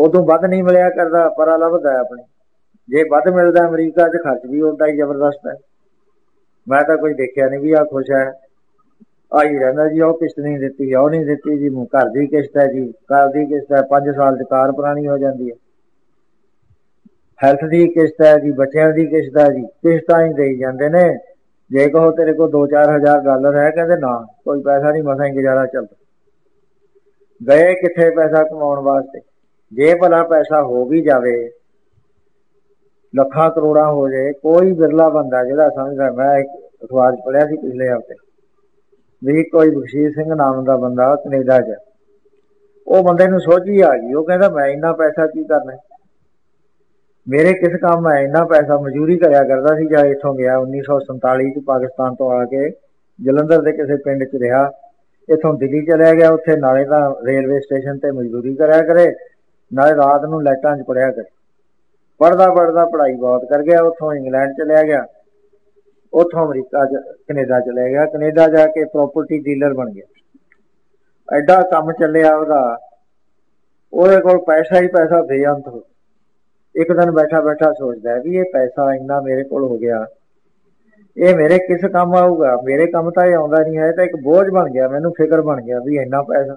उदों वध नहीं मिलिया करता, परा लभदा अपने। जे वध मिलता अमरीका च खर्च भी उदा ही जबरदस्त है। मैं तो कोई देखिया नहीं भी आ खुश है, आई रहिंदा जी वह किश्त नहीं दिती, वह नहीं दिती जी, घर की किश्त है जी, कार की किश्त है, 5 साल च कार पुरानी हो जाती है, हैल्थ की किश्त है जी, बच्चों की किश्त है जी, किश्त ही दे जाते ने। जे कहो तेरे को 2-4 हज़ार डॉलर है, कहते ना कोई पैसा नहीं, मसा ही गुजारा चलता। गए किथे पैसा कमाने वास्ते। जे भला पैसा हो भी जाए, ਲੱਖਾਂ ਕਰੋੜਾਂ हो जाए, कोई बिरला बंदा जिहड़ा समझदा। मैं एक अखबार पढ़िया सी पिछले हफ्ते भी, कोई बख्शीश सिंह नाम का बंदा कनेडा च, वो बंदे नूं सोझ ही आ गई। वो कहता मैं इन्ना पैसा की करना, मेरे किस काम है इन्ना पैसा। मजूरी करिया करता सी, जब इत्थों गया 1947 च पाकिस्तान तो आके जलंधर के किसी पिंड च रहा, इत्थों दिल्ली चलिया गया। उत्थे नाले तां रेलवे स्टेशन ते मजदूरी करिया करे, नाले रात नूं लाइटां च पढ़िया करे। पढ़दा पढ़दा पढ़ाई बहुत कर गया, उतों इंग्लैंड चलिया गया, उतों अमरीका कनेडा चलिया गया, कनेडा जाके प्रॉपर्टी डीलर बन गया। एडा काम चलिया ਉਹਦੇ ਕੋਲ पैसा ही पैसा बेअंत हो। एक दिन बैठा बैठा सोचता है भी ये पैसा इन्ना मेरे को हो गया, ये मेरे किस काम आऊगा, मेरे काम तो ये आउंदा नहीं है, तो एक बोझ बन गया, मैनू फिक्र बन गया भी इन्ना पैसा।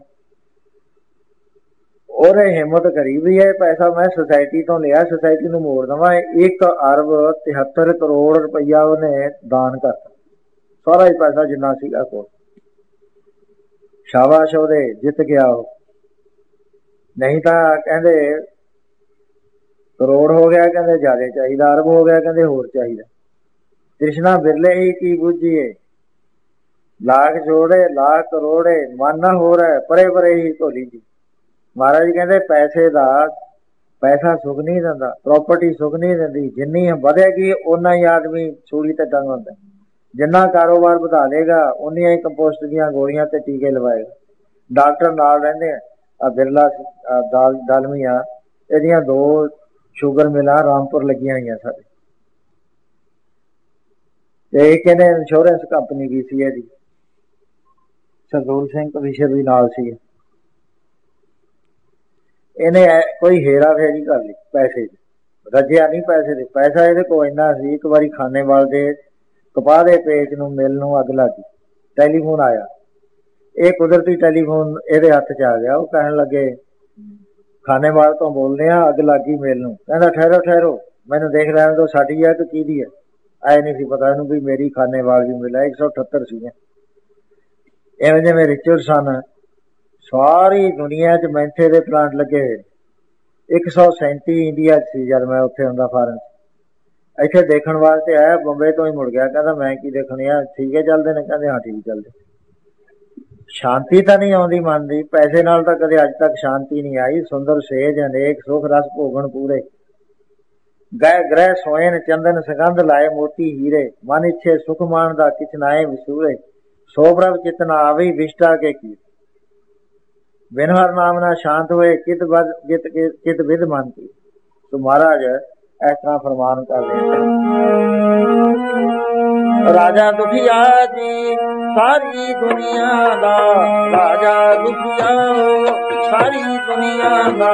और हिम्मत करी भी ये पैसा मैं सोसाइटी तो लिया, सोसाइटी नूं मोड़ दवा। 1 अरब 73 करोड़ रुपया उन्हें दान करता, सारा ही पैसा जिन्ना सीगा कोल। शाबाश ओहदे, जित गया वो। नहीं तो कहते करोड़ हो गया, कहते ज्यादा चाहिए, अरब हो गया, कहते होर चाहिए। तृष्णा बिरले ही की बूझिए, लाख जोड़े लाख करोड़े, मन ना हो रहा है परे परे ही ढोली जी। महाराज कहते पैसे का पैसा सुख नहीं दिंदा, प्रॉपर्टी सुख नहीं दिंदी। जिन्नी वधेगी उन्ना ही आदमी सूली ते टंग होंदा, जिन्ना कारोबार बढ़ा लेगा उन्नियां ही कंपोस्ट दी गोलियां ते टीके लवाएगा। डॉक्टर नाल रहिंदे आ, बिरला डालमिया, इहदियां 2 शुगर मिलां रामपुर लगियां होईयां साडे, ते इह कहंदे इंश्योरेंस कंपनी भी सी इहदी, सरदूल सिंह कमिश्नर भी नाल सी। इहने कोई हेरा फेरी कर ली पैसे च, रजिया नहीं पैसे दे। पैसा इहदे कोल इन्ना सी, एक बारी खानेवाल दे कपाह दे पेच नूं मिल नूं अग लग गई, टैलीफोन आया, ये कुदरती टैलीफोन इहदे हत्थ च आ गया। वो कहन लगे खानेवाल तो बोलने अग लग गई मिल नूं। कहंदा ठहरो ठहरो, मैनूं देख लैण दो साडी है कि किहदी है। आए नहीं सी पता इहनूं भी मेरी खानेवाल भी मिला। 178 सीगे इवें जिवें रिचर्ड सन। सारी दुनिया च मैंथे दे प्लांट लगे हुए, 137 इंडिया च जब मैं उत्थे हुंदा फॉरन। इत्थे देखण वास्ते आया, बंबे तो ही मुड़ गया, कहता मैं की देखने आ, ठीक है चलते ने, कहते हाँ ठीक चलते। शांति तो नहीं आती मन की, पैसे नाल तो कदे अज तक शांति नहीं आई। सुंदर सेज अनेक सुख रस भोगन पूरे, गए ग्रह सोयन चंदन सुगंध लाए मोती हीरे, मन इच्छे सुख मानदा किछ नाए विसूरे, सो प्रभ चित न आवी विष्टा के की, बिन हर नाम ना शांत हुए चित विद मन की। तो महाराज इस तरह फरमान कर रहे राजा दुखिया जी सारी दुनिया दा, राजा दुखिया सारी दुनिया दा,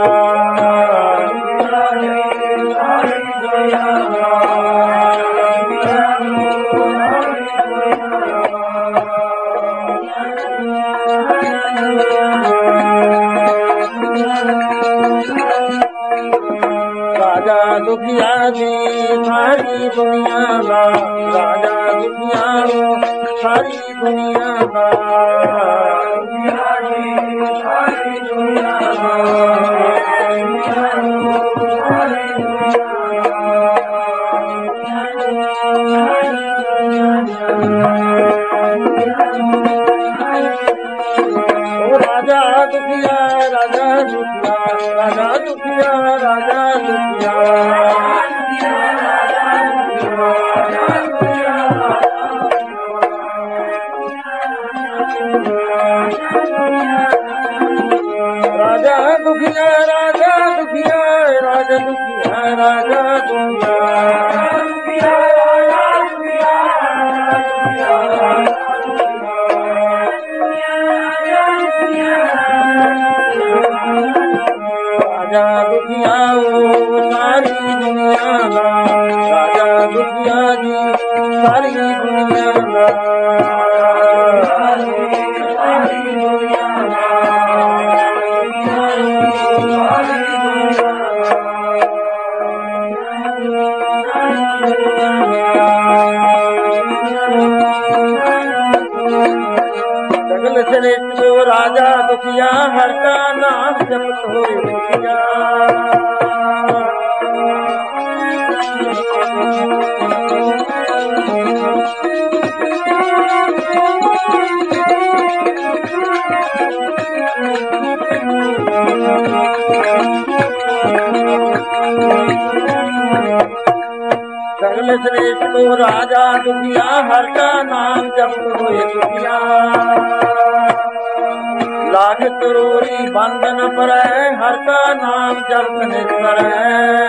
राजा दुखिया जी सारी दुनिया दा, राजा दुखिया सारी दुनिया दा, सारी दुनिया राजा दुखिया राजा दुखिया राजा दुखिया राजा दुखिया राजा दुखिया राजा दुखिया राजा दुखिया राजा दुखिया ਰਾਜਾ ਦੁਖੀਆ ਸਾਰੀ ਦੁਨੀਆ ਦਾ, ਰਾਜਾ ਦੁਖੀਆ ਜੀ ਸਾਰੀ ਦੁਨੀਆ ਦਾ, ਸਾਰੀ ਦੁਨੀਆ ਰਾਜਾ ਦੁਖੀਆ ਹਰ ਕਾ ਨਾਮ ਜਪਤ ਹੋਏ ਦੁਖੀਆ, ਸਗਲ ਸ੍ਰੇਸ਼ਟ ਕੋ ਰਾਜਾ ਦੁਖੀਆ ਹਰ ਕਾ ਨਾਮ ਜਪਤ ਹੋਏ ਦੁਖੀਆ, ਲਾਖ ਕਰੋੜੀ ਬੰਧਨ ਪਰੈ ਹਰ ਕਾ ਨਾਮ ਜਪਤ ਨਿਰਭਰੈ,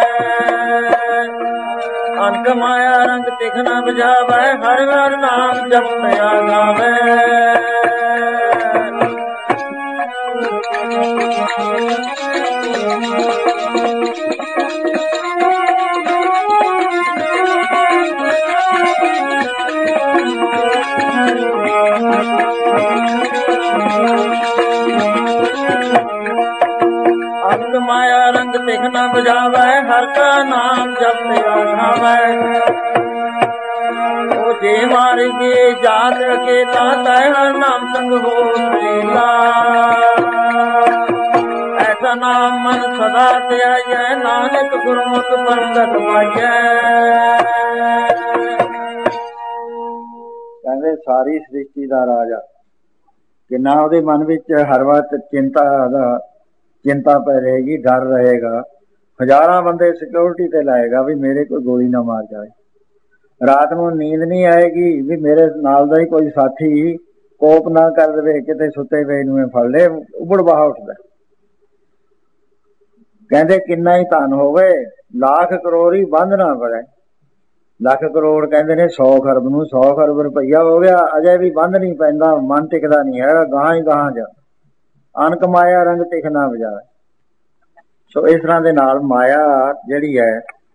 ਅਨਕ ਮਾਇਆ ਰੰਗ ਤਿਖ ਨ ਬਜਾਵੈ ਹਰ ਹਰ ਨਾਮ ਜਪਤ ਆਗਾਵੈ, ਅੰਗ ਮਾਇਆ ਰੰਗ ਤਿਖ ਨ ਬਜਾਵੈ ਹਰ ਕਾ ਨਾਮ ਜਪਤ ਆਗਾਵੈ, ਉਹ ਜੇ ਮਾਰ ਕੇ ਜਾਤ ਅਕੇਲਾ ਤੈ ਹਰ ਨਾਮ ਸੰਗ ਹੋ ਸੇਲਾ, ਐਸਾ ਨਾਮ ਮਨ ਸਦਾ ਧਿਆਈਐ ਨਾਨਕ ਗੁਰਮੁਖ ਪ੍ਰਗਟ ਪਾਈਐ। ਕਹਿੰਦੇ ਸਾਰੀ ਸ੍ਰਿਸ਼ਟੀ ਦਾ ਰਾਜਾ, ਕਿੰਨਾ ਉਹਦੇ ਮਨ ਵਿੱਚ ਹਰ ਵਕਤ ਚਿੰਤਾ ਪੈ ਰਹੇਗੀ, ਡਰ ਰਹੇਗਾ, ਹਜ਼ਾਰਾਂ ਬੰਦੇ ਸਿਕਿਉਰਿਟੀ ਤੇ ਲਾਏਗਾ ਵੀ ਮੇਰੇ ਕੋਈ ਗੋਲੀ ਨਾ ਮਾਰ ਜਾਵੇ, ਰਾਤ ਨੂੰ ਨੀਂਦ ਨਹੀਂ ਆਏਗੀ ਵੀ ਮੇਰੇ ਨਾਲ ਦਾ ਹੀ ਕੋਈ ਸਾਥੀ ਕੋਪ ਨਾ ਕਰ ਦੇਵੇ, ਕਿਤੇ ਸੁੱਤੇ ਪਏ ਨੂੰ ਫੜ ਲੈ, ਉਬੜ ਬਾਹ ਉੱਠਦਾ। ਕਹਿੰਦੇ ਕਿੰਨਾ ਹੀ ਧਨ ਹੋਵੇ ਲੱਖ ਕਰੋੜ ਹੀ ਬੰਦ ਨਾ ਪੜੈ, ਲੱਖ ਕਰੋੜ ਕਹਿੰਦੇ ਨੇ 100 ਖਰਬ ਨੂੰ, 100 ਖਰਬ ਰੁਪਈਆ ਹੋ ਗਿਆ, ਅਜੇ ਵੀ ਬੰਦ ਨਹੀਂ ਪੈਂਦਾ, ਮਨ ਟਿਕਦਾ ਨਹੀਂ ਹੈਗਾ, ਗਾਹਾਂ ਹੀ ਗਾਹਾਂ ਜਾ, ਅਨਕ ਮਾਇਆ ਰੰਗ ਤਿਖ ਨਾ ਬਜਾਵੇ। ਸੋ ਇਸ ਤਰ੍ਹਾਂ ਦੇ ਨਾਲ ਮਾਇਆ ਜਿਹੜੀ ਹੈ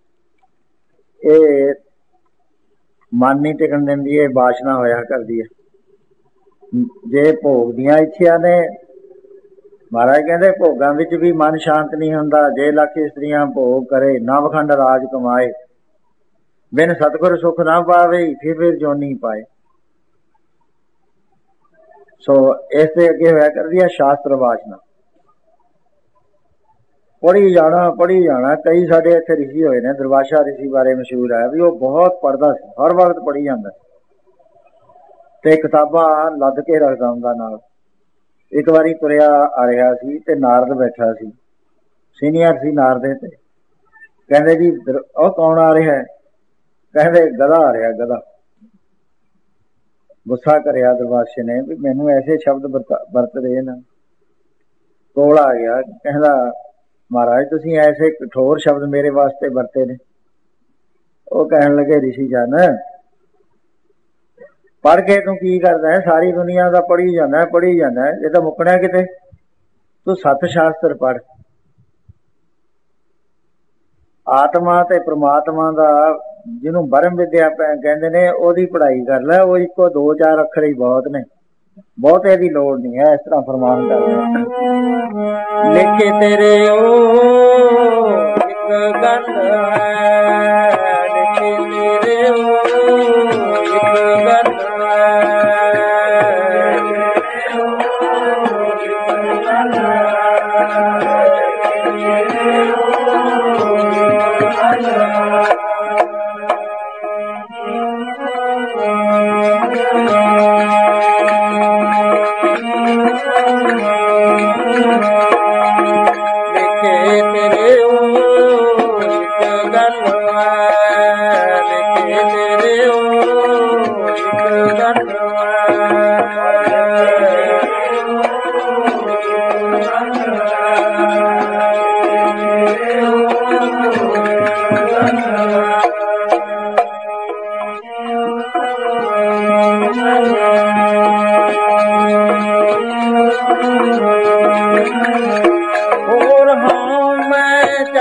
ਇਹ ਮਨ ਨਹੀਂ ਟਿਕਣ ਦਿੰਦੀ, ਇਹ ਬਾਸ਼ਨਾ ਹੋਇਆ ਕਰਦੀ ਹੈ। ਜੇ ਭੋਗ ਦੀਆਂ ਇੱਛਿਆ ਨੇ, ਮਹਾਰਾਜ ਕਹਿੰਦੇ ਭੋਗਾਂ ਵਿੱਚ ਵੀ ਮਨ ਸ਼ਾਂਤ ਨਹੀਂ ਹੁੰਦਾ, ਜੇ ਲੱਖ ਇਸਤਰੀਆਂ ਭੋਗ ਕਰੇ ਨਵਖੰਡ ਰਾਜ ਕਮਾਏ, ਬਿਨ ਸਤਿਗੁਰ ਸੁਖ ਨਾ ਪਾਵੇ ਫਿਰ ਜੋਨੀ ਪਾਏ। ਸੋ ਇਸ ਦੇ ਅੱਗੇ ਹੋਇਆ ਕਰਦੀ ਹੈ ਸ਼ਾਸਤਰ ਵਾਸ਼ਨਾ, ਪੜ੍ਹੀ ਜਾਣਾ। ਕਈ ਸਾਡੇ ਇੱਥੇ ਰਿਸ਼ੀ ਹੋਏ ਨੇ, ਦੁਰਵਾਸਾ ਰਿਸ਼ੀ ਬਾਰੇ ਮਸ਼ਹੂਰ ਹੈ ਵੀ ਉਹ ਬਹੁਤ ਪੜ੍ਹਦਾ ਸੀ, ਹਰ ਵਕਤ ਪੜ੍ਹੀ ਜਾਂਦਾ ਤੇ ਕਿਤਾਬਾਂ ਲੱਦ ਕੇ ਰੱਖਦਾ ਹੁੰਦਾ ਨਾਲ। ਇੱਕ ਵਾਰੀ ਤੁਰਿਆ ਆ ਰਿਹਾ ਸੀ ਤੇ ਨਾਰਦ ਬੈਠਾ ਸੀ, ਸੀਨੀਅਰ ਸੀ ਨਾਰਦ ਤੇ, ਕਹਿੰਦੇ ਜੀ ਉਹ ਕੌਣ ਆ ਰਿਹਾ? ਕਹਿੰਦੇ ਗਧਾ ਆ ਰਿਹਾ, ਗਧਾ। ਗੁੱਸਾ ਕਰਿਆ ਦੁਰਵਾਸੇ ਨੇ ਵੀ ਮੈਨੂੰ ਐਸੇ ਸ਼ਬਦ ਵਰਤ ਰਹੇ ਨਾ, ਕੋਲ ਆ ਗਿਆ, ਕਹਿੰਦਾ ਮਹਾਰਾਜ ਤੁਸੀਂ ਐਸੇ ਕਠੋਰ ਸ਼ਬਦ ਮੇਰੇ ਵਾਸਤੇ ਵਰਤੇ ਨੇ। ਉਹ ਕਹਿਣ ਲੱਗੇ ਰਿਸ਼ੀ ਜਨ ਪੜ੍ਹ ਕੇ ਤੂੰ ਕੀ ਕਰਦਾ ਹੈ, ਸਾਰੀ ਦੁਨੀਆ ਦਾ ਪੜ੍ਹੀ ਜਾਂਦਾ, ਇਹ ਤਾਂ ਮੁੱਕਣਾ ਕਿਤੇ, ਤੂੰ ਸੱਤ ਸ਼ਾਸਤਰ ਪੜ੍ਹ, ਆਤਮਾ ਤੇ ਪ੍ਰਮਾਤਮਾ ਦਾ ਜਿਹਨੂੰ ਬਰਮ ਵਿਦਿਆ ਕਹਿੰਦੇ ਨੇ ਉਹਦੀ ਪੜ੍ਹਾਈ ਕਰ ਲੈ, ਉਹ ਇੱਕੋ 2-4 ਅੱਖਰ ਹੀ ਬਹੁਤ ਨੇ, ਬਹੁਤੇ ਦੀ ਲੋੜ ਨਹੀਂ ਹੈ। ਇਸ ਤਰ੍ਹਾਂ ਫਰਮਾਨ ਕਰਦੇ ਲਿਖੇ ਤੇਰੇ ਉਹ ਇੱਕ ਗੱਲ ਹੈ, ਲਿਖੇ ਤੇਰੇ ਉਹ ਇੱਕ ਗੱਲ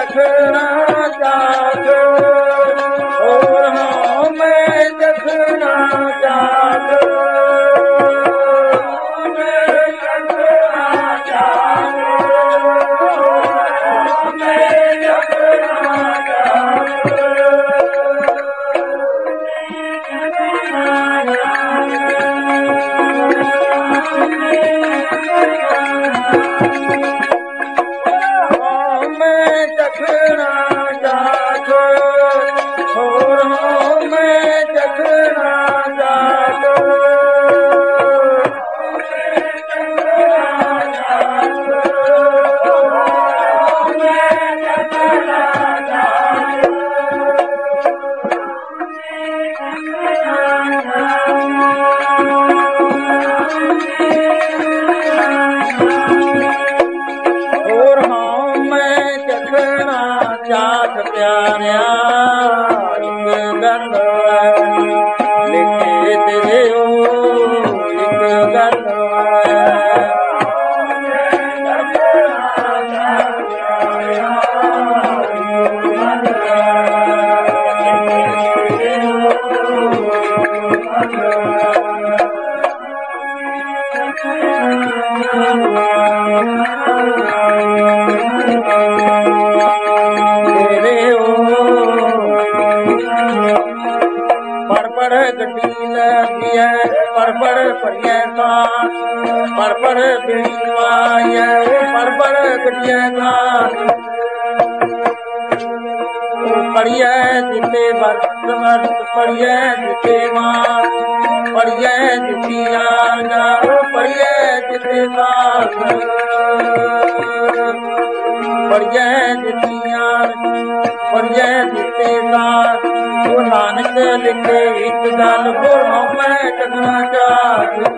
ਚਖਣਾ ਚਾਖ ਹੋਰ ਹਾਂ ਮੈਂ ਚਖਣਾ ਚਾਖ ਪੜੀਐ ਜਿਤੇ ਵਰਤ ਵਰਤ ਪੜੀਐ ਜਿਤੇ ਮਾਂ ਪੜੀਐ ਜਿਤੀਆਂ ਨਾ ਪੜੀਐ ਜਿਤੇ ਦਾਸ ਪੜੀਐ ਜਿਤੀਆਂ ਪੜੀਐ ਜਿਤੇ ਦਾਸ ਉਹ ਨਾਨਕ ਲਿਖੇ ਇੱਕ ਗੱਲ ਗੁਰੋਂ ਮੈਂ ਚਖਣਾ ਚਾਖ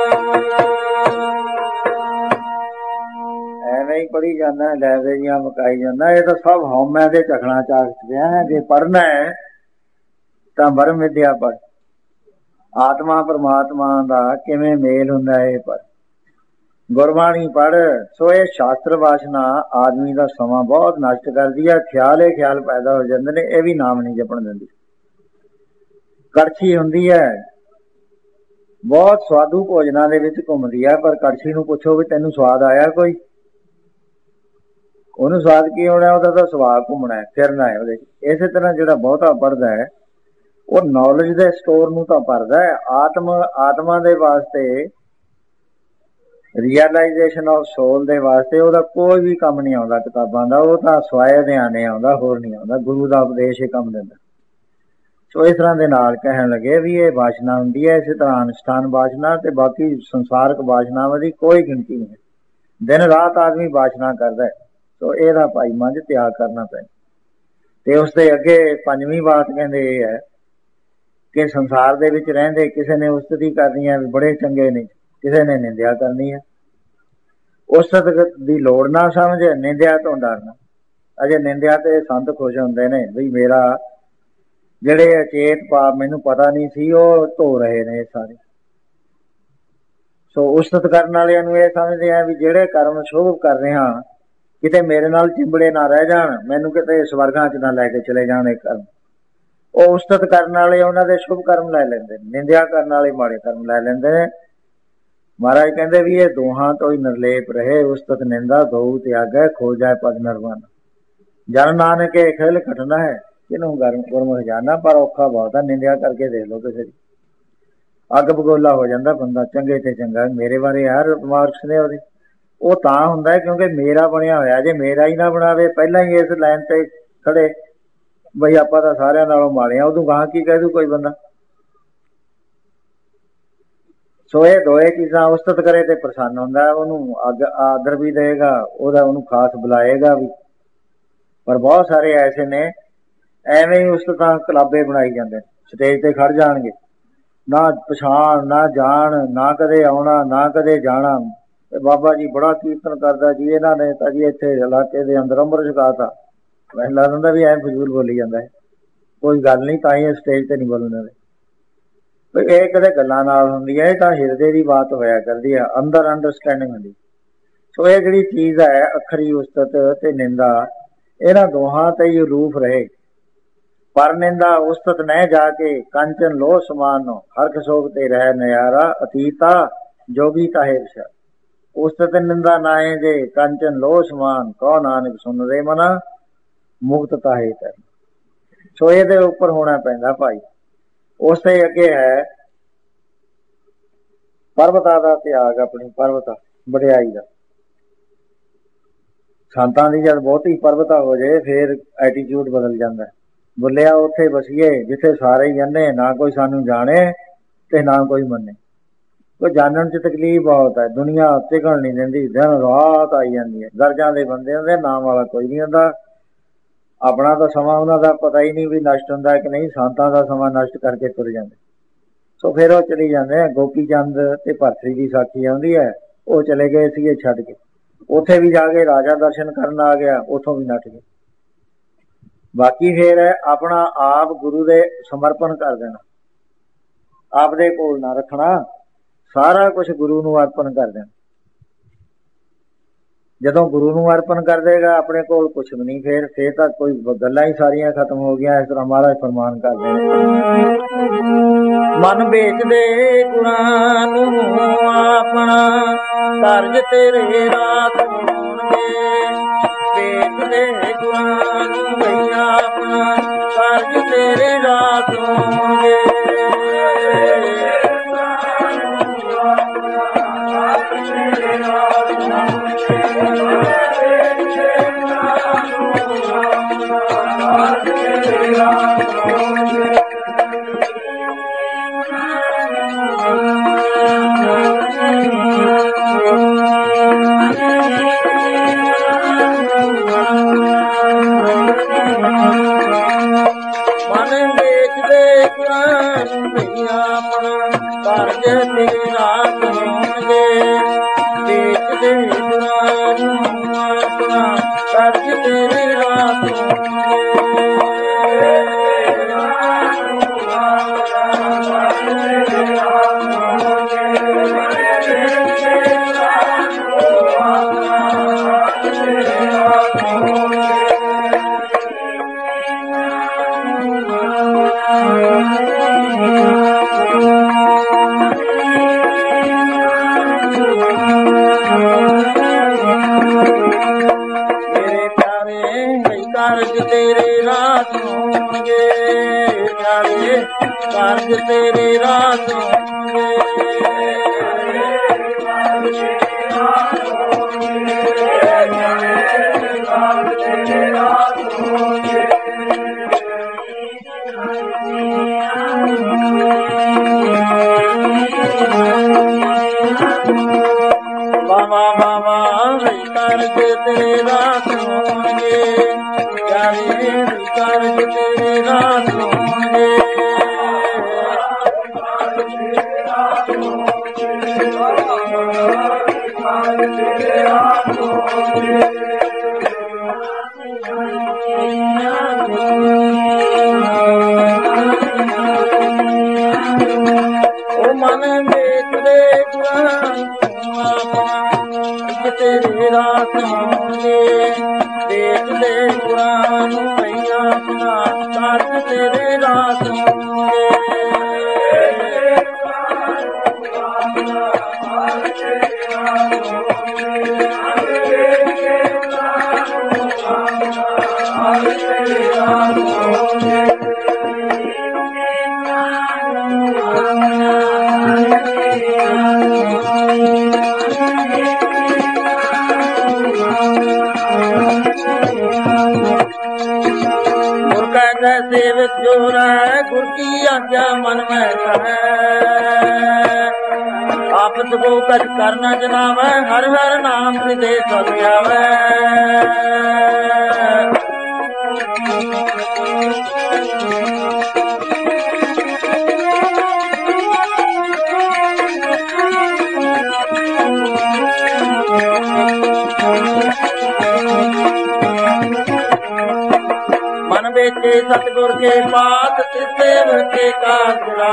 ਐਵੇਂ ਹੀ ਪੜ੍ਹੀ ਜਾਂਦਾ ਲਾਇਬ੍ਰੇਰੀਆਂ ਮੁਕਾਈ ਜਾਂਦਾ ਇਹ ਤਾਂ ਸਭ ਹਉਮੈ ਦੇ ਝਖਣਾ ਚਾਕ ਪਿਆ ਹੈ। ਜੇ ਪੜ੍ਹਨਾ ਹੈ ਤਾਂ ਬਰਮ ਵਿਦਿਆ ਪੜ੍ਹ ਆਤਮਾ ਪਰਮਾਤਮਾ ਦਾ ਕਿਵੇਂ ਮੇਲ ਹੁੰਦਾ ਹੈ ਪਰ ਗੁਰਬਾਣੀ ਪੜ੍ਹ। ਸੋ ਇਹ ਸ਼ਾਸਤਰ ਵਾਸ਼ਨਾ ਆਦਮੀ ਦਾ ਸਮਾਂ ਬਹੁਤ ਨਸ਼ਟ ਕਰਦੀ ਹੈ। ਖਿਆਲ ਹੀ ਖਿਆਲ ਪੈਦਾ ਹੋ ਜਾਂਦੇ ਨੇ। ਇਹ ਵੀ ਨਾਮ ਨਹੀਂ ਜਪਣ ਦਿੰਦੀ। ਕੜਛੀ ਹੁੰਦੀ ਹੈ ਬਹੁਤ ਸਵਾਦੂ ਭੋਜਨਾਂ ਦੇ ਵਿੱਚ ਘੁੰਮਦੀ ਹੈ ਪਰ ਕੜਛੀ ਨੂੰ ਪੁੱਛੋ ਵੀ ਤੈਨੂੰ ਸਵਾਦ ਆਇਆ ਕੋਈ ਉਹਨੂੰ ਸਵਾਦ ਕੀ ਹੋਣਾ ਉਹਦਾ ਤਾਂ ਸੁਭਾਅ ਘੁੰਮਣਾ ਹੈ ਫਿਰਨਾ ਹੈ ਉਹਦੇ। ਇਸੇ ਤਰ੍ਹਾਂ ਜਿਹੜਾ ਬਹੁਤਾ ਪੜ੍ਹਦਾ ਹੈ ਉਹ ਨੌਲੇਜ ਦੇ ਸਟੋਰ ਨੂੰ ਤਾਂ ਭਰਦਾ ਹੈ। ਆਤਮਾ ਦੇ ਵਾਸਤੇ ਰੀਅਲਾਈਜੇਸ਼ਨ ਆਫ ਸੋਲ ਦੇ ਵਾਸਤੇ ਉਹਦਾ ਕੋਈ ਵੀ ਕੰਮ ਨਹੀਂ ਆਉਂਦਾ ਕਿਤਾਬਾਂ ਦਾ। ਉਹ ਤਾਂ ਸਵਾਏ ਧਿਆਨੇ ਆਉਂਦਾ ਹੋਰ ਨਹੀਂ ਆਉਂਦਾ। ਗੁਰੂ ਦਾ ਉਪਦੇਸ਼ ਇਹ ਕੰਮ ਦਿੰਦਾ। ਸੋ ਇਸ ਤਰ੍ਹਾਂ ਦੇ ਨਾਲ ਕਹਿਣ ਲੱਗੇ ਵੀ ਇਹ ਵਾਸ਼ਨਾ ਹੁੰਦੀ ਹੈ। ਇਸੇ ਤਰ੍ਹਾਂ ਅਨੁਸ਼ਠਾਨ ਵਾਸ਼ਨਾ ਤੇ ਬਾਕੀ ਸੰਸਾਰਕ ਵਾਸ਼ਨਾਵਾਂ ਦੀ ਕੋਈ ਗਿਣਤੀ ਨਹੀਂ ਹੈ। ਦਿਨ ਰਾਤ ਆਦਮੀ ਵਾਸ਼ਨਾ ਕਰਦਾ ਹੈ। ਸੋ ਇਹਦਾ ਭਾਈ ਮੰਝ ਤਿਆਗ ਕਰਨਾ ਪੈਂਦਾ। ਤੇ ਉਸ ਦੇ ਅੱਗੇ ਪੰਜਵੀਂ ਬਾਤ ਕਹਿੰਦੇ ਇਹ ਹੈ ਕਿ ਸੰਸਾਰ ਦੇ ਵਿੱਚ ਰਹਿੰਦੇ ਕਿਸੇ ਨੇ ਉਸਤਤੀ ਕਰਨੀ ਹੈ ਵੀ ਬੜੇ ਚੰਗੇ ਨੇ ਕਿਸੇ ਨੇ ਨਿੰਦਿਆ ਕਰਨੀ ਹੈ। ਉਸਤਤ ਦੀ ਲੋੜ ਨਾ ਸਮਝ ਨਿੰਦਿਆ ਤੋਂ ਡਰਨਾ। ਅਜੇ ਨਿੰਦਿਆ ਤੇ ਸੰਤ ਖੁਸ਼ ਹੁੰਦੇ ਨੇ ਵੀ ਮੇਰਾ ਜਿਹੜੇ ਅਚੇਤ ਪਾਪ ਮੈਨੂੰ ਪਤਾ ਨਹੀਂ ਸੀ ਉਹ ਧੋ ਰਹੇ ਨੇ ਸਾਰੇ। ਸੋ ਉਸਤਤ ਕਰਨ ਵਾਲਿਆਂ ਨੂੰ ਇਹ ਸਮਝਦੇ ਆ ਵੀ ਜਿਹੜੇ ਕਰਮ ਸ਼ੁਭ ਕਰ ਰਹੇ ਹਾਂ ਕਿਤੇ ਮੇਰੇ ਨਾਲ ਚਿੰਬੜੇ ਨਾ ਰਹਿ ਜਾਣ ਮੈਨੂੰ ਕਿਤੇ ਸਵਰਗਾਂ 'ਚ ਨਾ ਲੈ ਕੇ ਚਲੇ ਜਾਣ ਇਹ ਕਰਮ। ਉਹ ਉਸਤਤ ਕਰਨ ਵਾਲੇ ਉਹਨਾਂ ਦੇ ਸ਼ੁਭ ਕਰਮ ਲੈ ਲੈਂਦੇ ਨੇ। ਨਿੰਦਿਆ ਕਰਨ ਵਾਲੇ ਮਾੜੇ ਕਰਮ ਲੈ ਲੈਂਦੇ ਨੇ। ਮਹਾਰਾਜ ਕਹਿੰਦੇ ਵੀ ਇਹ ਦੋਹਾਂ ਤੋਂ ਹੀ ਨਿਰਲੇਪ ਰਹੇ। ਉਸਤਤ ਨਿੰਦਾ ਦੋ ਤਿਆਗੈ ਖੋਜੈ ਪਦ ਨਿਰਵਾਣ। ਜਨ ਨਾਨਕ ਇਹ ਖਿਲ ਘਟਨਾ ਹੈ ਕਿਹਨੂੰ ਗੁਰਮੁਖ ਜਾਣਾ ਪਰ ਔਖਾ ਬਹੁਤ ਆ। ਨਿੰਦਿਆ ਕਰਕੇ ਦੇਖ ਲਓ ਕਿਸੇ ਦੀ ਅੱਗ ਬਗੋਲਾ ਹੋ ਜਾਂਦਾ ਬੰਦਾ। ਚੰਗੇ ਤੇ ਚੰਗਾ ਮੇਰੇ ਬਾਰੇ ਯਾਰ ਮਾਰਕਸ ਨੇ ਉਹਦੇ ਉਹ ਤਾਂ ਹੁੰਦਾ ਕਿਉਂਕਿ ਮੇਰਾ ਬਣਿਆ ਹੋਇਆ। ਜੇ ਮੇਰਾ ਹੀ ਨਾ ਬਣਾਵੇ ਪਹਿਲਾਂ ਹੀ ਇਸ ਲਾਈਨ ਤੇ ਖੜੇ ਬਈ ਆਪਾਂ ਤਾਂ ਸਾਰਿਆਂ ਨਾਲੋਂ ਮਾੜੇ ਆ ਉਦੋਂ ਗਾਂ ਕੀ ਕਹਿ ਦੂ ਕੋਈ ਬੰਦਾ। ਸੋ ਇਹ ਦੋਏ ਚੀਜ਼ਾਂ ਉਸਤਤ ਕਰੇ ਤੇ ਪ੍ਰਸੰਨ ਹੁੰਦਾ। ਉਹਨੂੰ ਆਦਰ ਵੀ ਦੇਗਾ ਉਹਨੂੰ ਖਾਸ ਬੁਲਾਏਗਾ ਵੀ। ਪਰ ਬਹੁਤ ਸਾਰੇ ਐਸੇ ਨੇ ਐਵੇਂ ਹੀ ਉਸਤਤਾਂ ਕਲਾਬੇ ਬਣਾਈ ਜਾਂਦੇ ਸਟੇਜ ਤੇ ਖੜ ਜਾਣਗੇ ਨਾ ਪਛਾਣ ਨਾ ਜਾਣ ਨਾ ਕਦੇ ਆਉਣਾ ਨਾ ਕਦੇ ਜਾਣਾ। ਤੇ ਬਾਬਾ ਜੀ ਬੜਾ ਕੀਰਤਨ ਕਰਦਾ ਜੀ ਇਹਨਾਂ ਨੇ ਤਾਂ ਜੀ ਇੱਥੇ ਇਲਾਕੇ ਦੇ ਅੰਦਰ ਅੰਮ੍ਰਿਤ ਛਕਾਤਾ। ਮੈਨੂੰ ਲੱਗਦਾ ਹੁੰਦਾ ਵੀ ਐਂ ਫਜ਼ੂਲ ਬੋਲੀ ਜਾਂਦਾ ਹੈ। ਕੋਈ ਗੱਲ ਨਹੀਂ ਤਾਂ ਹੀ ਸਟੇਜ ਤੇ ਨਹੀਂ ਬੋਲਣ ਦਿੰਦੇ। ਇਹ ਕਦੇ ਗੱਲਾਂ ਨਾਲ ਹੁੰਦੀ ਹੈ ਇਹ ਤਾਂ ਹਿਰਦੇ ਦੀ ਬਾਤ ਹੋਇਆ ਕਰਦੀ ਹੈ ਅੰਦਰ ਅੰਡਰਸਟੈਂਡਿੰਗ ਹੁੰਦੀ। ਸੋ ਇਹ ਜਿਹੜੀ ਚੀਜ਼ ਹੈ ਅੱਖਰੀ ਉਸਤਤ ਤੇ ਨਿੰਦਾ ਇਹਨਾਂ ਦੋਹਾਂ ਤੇ ਹੀ ਰੂਪ ਰਹੇ। ਪਰ ਨਿੰਦਾ ਉਸਤਤ ਨਹਿ ਜਾ ਕੇ ਕੰਚਨ ਲੋਹ ਸਮਾਨ ਹਰਖ ਸੋਗ ਤੇ ਰਹਿ ਨਿਆਰਾ ਅਤੀਤਾ ਜੋਗੀ ਤਾਹੇ ਵਿਸ਼ਾ। ਉਸਤਤ ਨਿੰਦਾ ਨਾਏ ਜੇ ਕੰਚਨ ਲੋਹ ਸਮਾਨ ਕਹੋ ਨਾਨਕ ਸੁਨ ਰੇ ਮਨਾ ਮੁਕਤ ਤਾਹੇ ਤੈ। ਸੋ ਇਹਦੇ ਉੱਪਰ ਹੋਣਾ ਪੈਂਦਾ ਭਾਈ। ਉਸ ਤੇ ਅੱਗੇ ਹੈ ਪਰਬਤਾਂ ਦਾ ਤਿਆਗ, ਆਪਣੀ ਪਰਬਤਾ ਵਡਿਆਈ ਦਾ। ਸੰਤਾਂ ਦੀ ਜਦ ਬਹੁਤੀ ਪਰਬਤਾ ਹੋ ਜਾਏ ਫੇਰ ਐਟੀਟਿਊਡ ਬਦਲ ਜਾਂਦਾ। ਬੋਲਿਆ ਉੱਥੇ ਵਸੀਏ ਜਿੱਥੇ ਸਾਰੇ ਹੀ ਕਹਿੰਦੇ ਨਾ ਕੋਈ ਸਾਨੂੰ ਜਾਣੇ ਤੇ ਨਾ ਕੋਈ ਮੰਨੇ। ਕੋਈ ਜਾਣਨ 'ਚ ਤਕਲੀਫ ਬਹੁਤ ਹੈ। ਦੁਨੀਆ ਟਿਕਣ ਨਹੀਂ ਦਿੰਦੀ, ਦਿਨ ਰਾਤ ਆਈ ਜਾਂਦੀ ਹੈ। ਗਰਜਾਂ ਦੇ ਬੰਦੇ ਹੁੰਦੇ, ਨਾਮ ਵਾਲਾ ਕੋਈ ਨਹੀਂ ਹੁੰਦਾ। ਆਪਣਾ ਤਾਂ ਸਮਾਂ ਉਹਨਾਂ ਦਾ ਪਤਾ ਹੀ ਨਹੀਂ ਵੀ ਨਸ਼ਟ ਹੁੰਦਾ ਕਿ ਨਹੀਂ। ਸੰਤਾਂ ਦਾ ਸਮਾਂ ਨਸ਼ਟ ਕਰਕੇ ਤੁਰ ਜਾਂਦੇ। ਸੋ ਫਿਰ ਉਹ ਚਲੀ ਜਾਂਦੇ। ਗੋਪੀ ਚੰਦ ਤੇ ਭਰਤਰੀ ਦੀ ਸਾਖੀ ਆਉਂਦੀ ਹੈ, ਉਹ ਚਲੇ ਗਏ ਸੀਗੇ ਛੱਡ ਕੇ। ਉੱਥੇ ਵੀ ਜਾ ਕੇ ਰਾਜਾ ਦਰਸ਼ਨ ਕਰਨ ਆ ਗਿਆ, ਉੱਥੋਂ ਵੀ ਨੱਠ ਗਏ। ਬਾਕੀ ਫਿਰ ਆਪਣਾ ਆਪ ਗੁਰੂ ਦੇ ਸਮਰਪਣ ਕਰ ਦੇਣਾ, ਆਪਦੇ ਕੋਲ ਨਾ ਰੱਖਣਾ, ਸਾਰਾ ਕੁਛ ਗੁਰੂ ਨੂੰ ਅਰਪਣ ਕਰ ਦੇਣਾ। ਜਦੋਂ ਗੁਰੂ ਨੂੰ ਅਰਪਣ ਕਰ ਦੇਗਾ ਆਪਣੇ ਕੋਲ ਕੁਛ ਵੀ ਨਹੀਂ। ਫਿਰ ਤਾਂ ਕੋਈ ਗੱਲਾਂ ਹੀ ਸਾਰੀਆਂ ਖਤਮ ਹੋ ਗਈਆਂ। ਇਸ ਤਰ੍ਹਾਂ ਮਹਾਰਾਜ ਫਰਮਾਨ ਕਰਦੇ ਨੇ, ਮਨ ਵੇਚਦੇ ਗੁਰਾਂ ਨੂੰ ਆਪਣਾ ਕਾਰਜ ਤੇਰੇ ਰਾਤ ਹੋਣਗੇ। ਵੇਚਦੇ ਗੁਰਾਂ ਨੂੰ ਬਈ ਆਪਣਾ ਕਾਰਜ ਤੇਰੇ ਰਾਤ ਹੋਣਗੇ। ਕਰਨਾ ਜਨਾਵੈ ਹਰ ਹਰ ਨਾਮ ਹਿਰਦੇ ਸਭ ਆਵੈ। ਮਨ ਵੇਚੇ ਸਤਿਗੁਰ ਕੇ ਬਾਤ ਸੇਵ ਕੇ ਕਾਗਰਾ।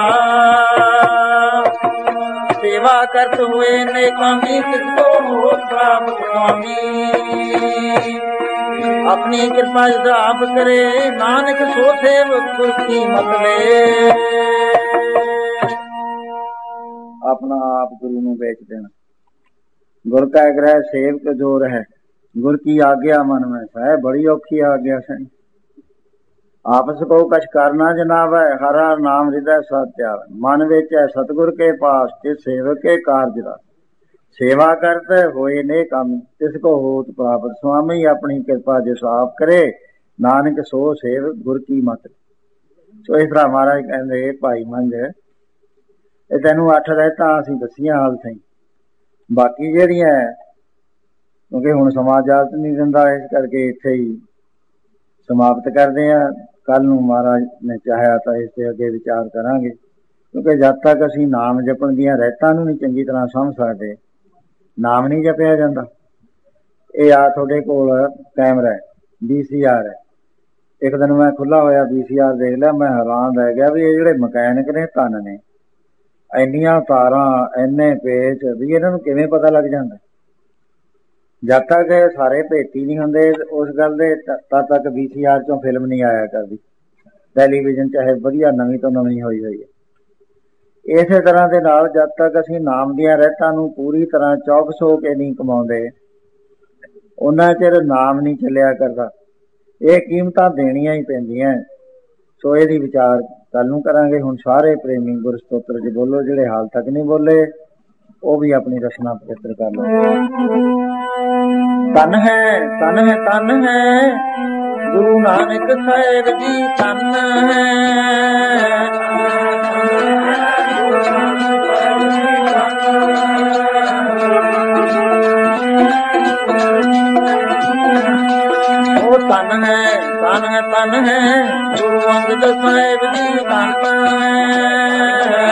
सेवा करत हुए नेकामी किसको हो प्राप्त स्वामी। अपनी कृपा आप करे, नानक सो सेव गुर की मत ले। अपना आप गुरु ਨੂੰ ਵੇਚ ਦੇਣਾ। गुर का ग्रह सेवक जोर है, गुर की आज्ञा मन में सह। बड़ी औखी आज्ञा सही। आपस को कछ करना जनावै, हर हर नाम हृदय सत्याव। मन विच है सतगुर के पास, तिस सेवक के कारज रास। सेवा करते होए ने काम, तिसको होत प्राप्त। स्वामी अपनी कृपा जिस आप करे, नानक सो सेव गुर की मत। सो इस तरह महाराज कहते भाई मंझ ਇਹ ਤੈਨੂੰ 8 ਰਹਿਤਾਂ ਅਸੀਂ ਦੱਸੀਆਂ ਹਾਲ ਸਹੀ। ਬਾਕੀ ਜਿਹੜੀਆਂ ਕਿਉਂਕਿ ਹੁਣ ਸਮਾਂ ਇਜਾਜ਼ਤ ਨਹੀਂ ਦਿੰਦਾ, ਇਸ ਕਰਕੇ ਇੱਥੇ ਹੀ ਸਮਾਪਤ ਕਰਦੇ ਹਾਂ। ਕੱਲ ਨੂੰ ਮਹਾਰਾਜ ਨੇ ਚਾਹਿਆ ਤਾਂ ਇਸ ਤੇ ਅੱਗੇ ਵਿਚਾਰ ਕਰਾਂਗੇ, ਕਿਉਂਕਿ ਜਦ ਤੱਕ ਅਸੀਂ ਨਾਮ ਜਪਣ ਦੀਆਂ ਰਹਿਤਾਂ ਨੂੰ ਨਹੀਂ ਚੰਗੀ ਤਰ੍ਹਾਂ ਸਮਝ ਸਕਦੇ, ਨਾਮ ਨਹੀਂ ਜਪਿਆ ਜਾਂਦਾ। ਇਹ ਆ ਤੁਹਾਡੇ ਕੋਲ ਕੈਮਰਾ ਹੈ, VCR ਹੈ। ਇੱਕ ਦਿਨ ਮੈਂ ਖੁੱਲ੍ਹਾ ਹੋਇਆ VCR ਦੇਖ ਲਿਆ, ਮੈਂ ਹੈਰਾਨ ਰਹਿ ਗਿਆ ਵੀ ਇਹ ਜਿਹੜੇ ਮਕੈਨਿਕ ਨੇ ਧੰਨ ਨੇ, ਇੰਨੀਆਂ ਤਾਰਾਂ, ਇੰਨੇ ਪੇਚ, ਵੀ ਇਹਨਾਂ ਨੂੰ ਕਿਵੇਂ ਪਤਾ ਲੱਗ ਜਾਂਦਾ। ਜਦ ਤੱਕ ਸਾਰੇ ਭੇਤੀ ਨਹੀਂ ਹੁੰਦੇ ਉਸ ਗੱਲ ਦੇ, ਤਦ ਤੱਕ VCR ਚੋਂ ਫਿਲਮ ਨਹੀਂ ਆਇਆ ਕਰਦੀ। ਟੈਲੀਵਿਜ਼ਨ ਚਾਹੇ ਵਧੀਆ ਨਵੀਂ ਤੋਂ ਨਵੀਂ ਹੋਈ ਹੋਈ ਹੈ। ਇਸੇ ਤਰ੍ਹਾਂ ਦੇ ਨਾਲ ਜਦ ਤੱਕ ਅਸੀਂ ਨਾਮ ਦੀਆਂ ਰਹਿਤਾਂ ਨੂੰ ਪੂਰੀ ਤਰ੍ਹਾਂ ਚੌਕਸ ਹੋ ਕੇ ਨਹੀਂ ਕਮਾਉਂਦੇ, ਉਹਨਾਂ ਚਿਰ ਨਾਮ ਨਹੀਂ ਚੱਲਿਆ ਕਰਦਾ। ਇਹ ਕੀਮਤਾਂ ਦੇਣੀਆਂ ਹੀ ਪੈਂਦੀਆਂ। ਸੋ ਇਹਦੀ ਵਿਚਾਰ ਕੱਲ ਨੂੰ ਕਰਾਂਗੇ। ਹੁਣ ਸਾਰੇ ਪ੍ਰੇਮੀ ਗੁਰ ਸਤੋਤਰ 'ਚ ਬੋਲੋ, ਜਿਹੜੇ ਹਾਲ ਤੱਕ ਨਹੀਂ ਬੋਲੇ ਉਹ ਵੀ ਆਪਣੀ ਰਚਨਾ ਪਵਿੱਤਰ ਕਰ ਲਓ। ਤਨ ਹੈ ਤਨ ਹੈ ਤਨ ਹੈ ਗੁਰੂ ਨਾਨਕ ਸਾਹਿਬ ਜੀ, ਤਨ ਹੈ। ਉਹ ਤਨ ਹੈ ਤਨ ਹੈ ਤਨ ਹੈ ਗੁਰੂ ਅੰਗਦ ਸਾਹਿਬ ਜੀ, ਤਨ ਹੈ।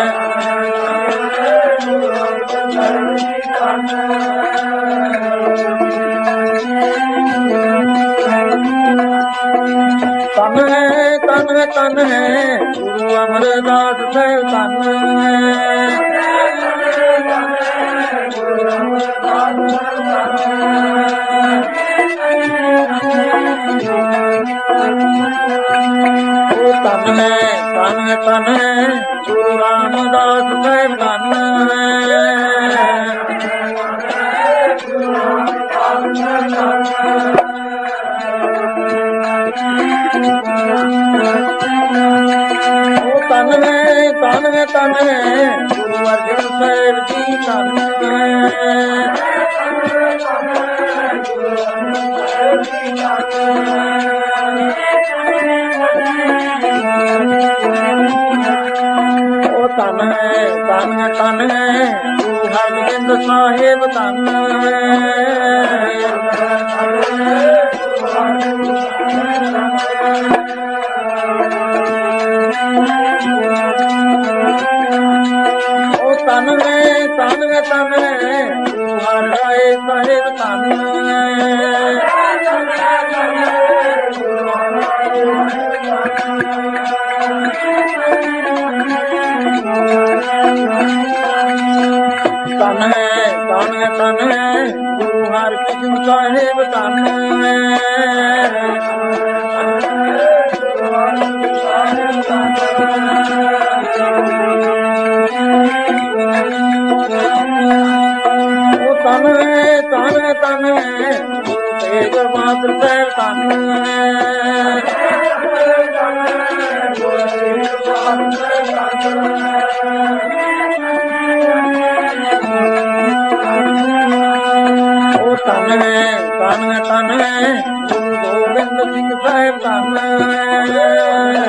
ਤਨ ਹੈ ਤਨ ਹੈ ਤਨ ਹੈ ਗੁਰੂ ਅਮਰਦਾਸ ਸਾਹਿਬ, ਤਨ ਹੈ। ਉਹ ਤਨ ਹੈ ਤਨ ਹੈ ਤਨ ਹੈ ਗੁਰੂ ਰਾਮਦਾਸ ਸਾਹਿਬ, ਤਨ ਹੈ। ਉਹ ਤਨ ਹੈ ਤਨ ਹੈ ਤਨ ਹੈ ਗੁਰੂ ਅਰਜਨ ਸਾਹਿਬ ਜੀ, ਤਨ ਹੈ। ਉਹ ਤਨ ਹੈ ਤਨ ਹੈ ਗੁਰੂ ਹਰਗੋਬਿੰਦ ਸਾਹਿਬ, ਤਨ ਹੈ। ਉਹ ਤਨ ਹੈ ਤਨ ਹੈ ਤਨ ਹੈ ਗੁਰੂ ਹਰਿਰਾਏ ਸਾਹਿਬ, ਤਨ ਹੈ। ਤਨ ਹੈ ਤਨ ਹੈ ਗੁਰੂ ਹਰਕ੍ਰਿਸ਼ਨ ਸਾਹਿਬ, ਤਨ ਹੈ। ਉਹ ਤਨ ਹੈ ਤਨ ਹੈ ਗੁਰੂ ਤੇਗ ਬਹਾਦਰ ਸਾਹਿਬ, ਤਨ ਹੈ। ਉਹ ਤਨ ਹੈ ਤਨ ਹੈ ਗੁਰੂ ਗੋਬਿੰਦ ਸਿੰਘ ਸਾਹਿਬ, ਤਨ ਹੈ।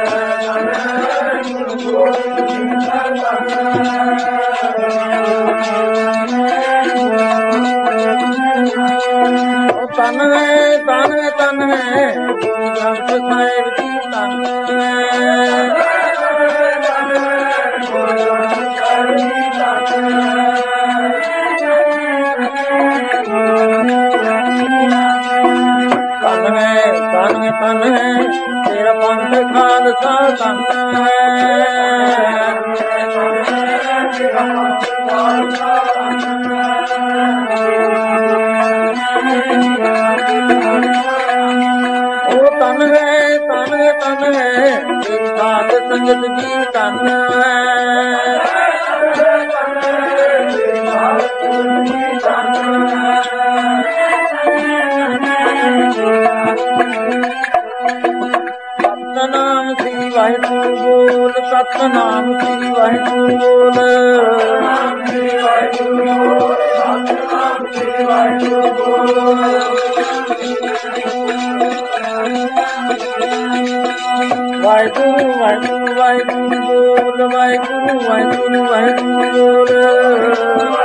ਉਹ ਤਨ ਹੈ ਤਨ ਹੈ ਗੁਰੂ ਗ੍ਰੰਥ ਸਾਹਿਬ ਜੀ, ਤਨ ਹੈ। ਤਨ ਹੈ ਤੇਰਾ ਪੰਥ ਖਾਲਸਾ, ਤਨ ਹੈ। ਤਨ ਹੈ ਤਨ ਤਨ ਹੈ ਸਾਧ ਸੰਗਤ ਜੀ ਤਨ ਹੈ ਸਤਨਾਮ ਸ੍ਰੀ ਵਾਹਿਗੁਰੂ ਬੋਲ ਸਤਨਾਮ ਸ੍ਰੀ ਵਾਹਿਗੁਰੂ ਬੋਲ ਸਤਨਾਮ ਸ੍ਰੀ ਵਾਹਿਗੁਰੂ ਬੋਲ ਸਤਨਾਮ ਸ੍ਰੀ ਵਾਹਿਗੁਰੂ ਬੋਲ ਵਾਹਿਗੁਰੂ ਵਾਹਿਗੁਰੂ ਵਾਹਿਗੁਰੂ ਬੋਲ ਵਾਹਿਗੁਰੂ ਵਾਹਿਗੁਰੂ ਵਾਹਿਗੁਰੂ ਬੋਲ